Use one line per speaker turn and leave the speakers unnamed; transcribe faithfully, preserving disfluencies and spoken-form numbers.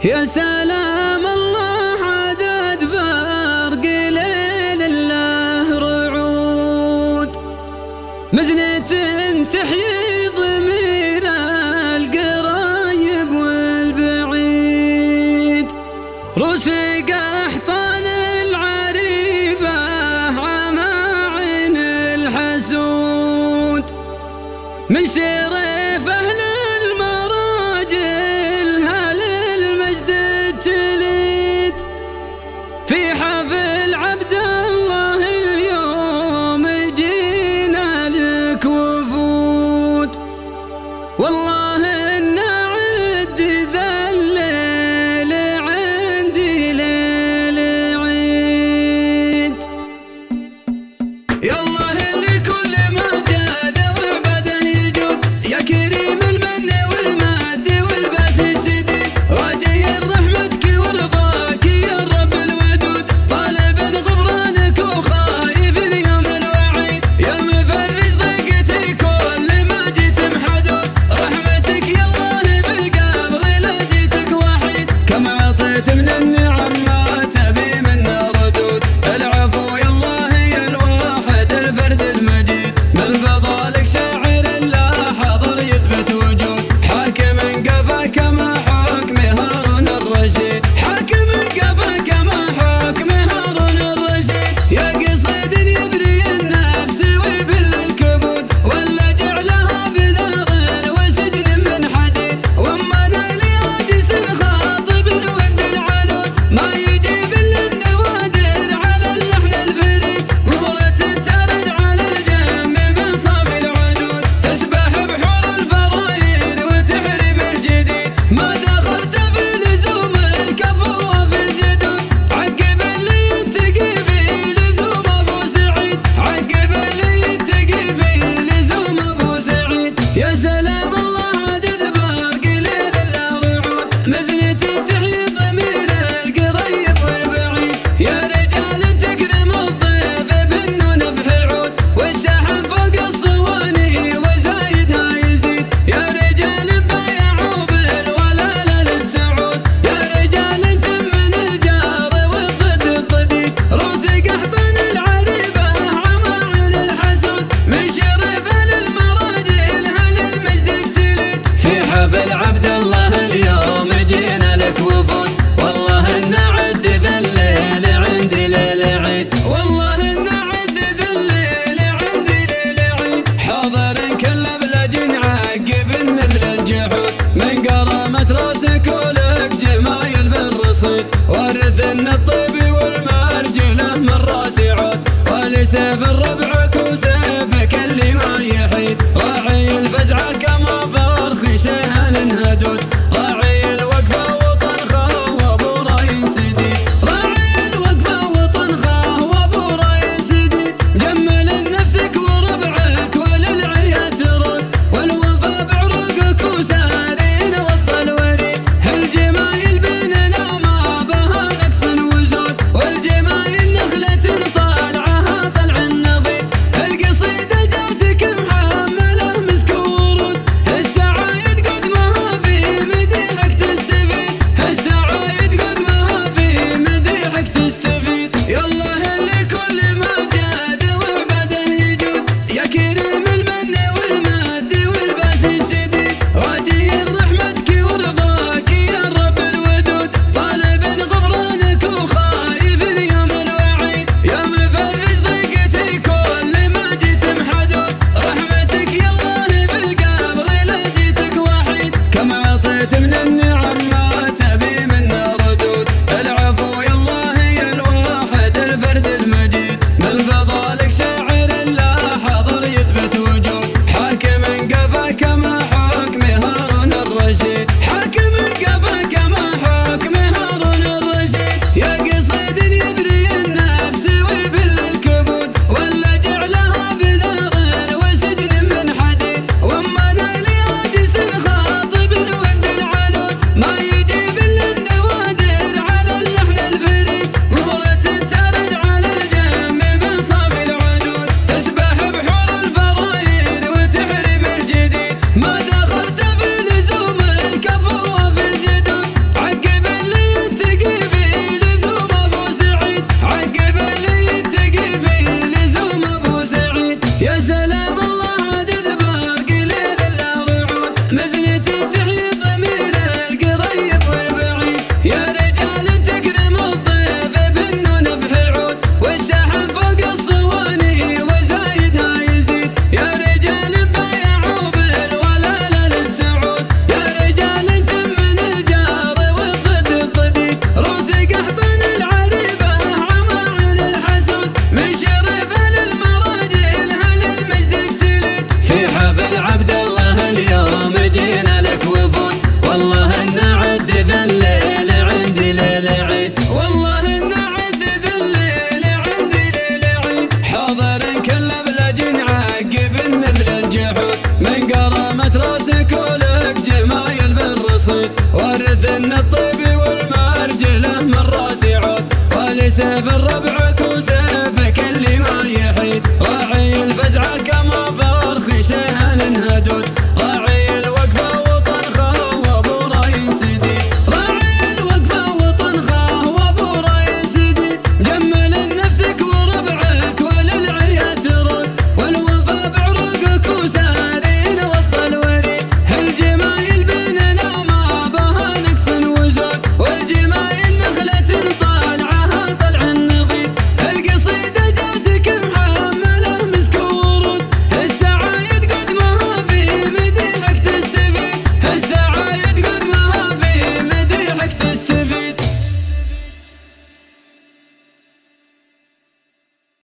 يا سلام الله عدد برق ليل الله رعود، مزنة تحيي ضمير القرايب والبعيد، روس قحطان العريبة عماعين الحسود، من شريف أهل المراجل هل المجد التليد، في حفل عبد الله اليوم جينا لك وفود، والله إن عد ذا الليل عندي ليل عيد. يا الله اللي كل ما جاد وعبده يجود، يا كريم المن والمد والباس الشديد، راجي رحمتك ورضاك يا الرب الودود، طالب غفرانك وخايف اليوم الوعيد، يا مفرج ضيقتي كل ما جيت محدود، رحمتك يا الله بالقبر لا جيتك وحيد، كم عطيت من النعم ما تبي منا ردود، العفو يا الله يا الواحد الفرد المجيد، من فضلك شاعر لا حضر يثبت وجود، حاكم قفا كما حكم هارون الرشيد، حاكم قفا كما حكم هارون الرشيد، يا قصيد يبري النفس ويبل الكبود، ولا جعلها بنار وسجن من حديد، وامنا لعاجز خاطب ود العنود، ما يجيب الا النوادر على اللحن الفريد، مهرة ترد على الجم من صافي العدود، تسبح بحور الفرايد وتحرم الجديد، ما دخلت في لزوم الكفو وفي الجدود، عقب اللي يتقي في لزوم ابو سعيد، عقب اللي يتقي في لزوم ابو سعيد. يا سلام الله عدد برق ليل الله رعود، مزنة تحيي ضمير القريب والبعيد، يا رجال تكرم الضيف بالنون في عود، والشحن فوق الصواني وزايدها يزيد، يا رجال بايعوا بالولاله للسعود، يا رجال انتم من الجار والضد الضديد، روس قحطان العريبه عماعين الحسود، من شرف للمراجل هل المجد التليد، في حفل عبد الله اليوم جينا لك وفود، والله ان عد ذا الليل عندي ليل عيد، والله ان عد ذا الليل عندي ليل عيد، حاضر كل بلجن عقب النذل الجحود، من قرامة راسك ولك جمايل بالرصيد، ورثنا الطيب والمرجله من راسي عود، ولسيف ربعك وسيفك اللي ما يحيد، راعي الفزعه كما فرخ شيهان هدود، راعي الوقفه وطنخه وابو راي سديد، راعي الوقفه وطنخه وابو راي سديد، جمل نفسك وربعك وللعليا ترد، والوفا بعروقك وسارين وسط الوريد، هالجمايل بيننا ما بها نقص وزود، والجمايل نخلة طالعها طلع النضيد، وارث ان الطيب والمرجله من راس يعود ولسيف الربع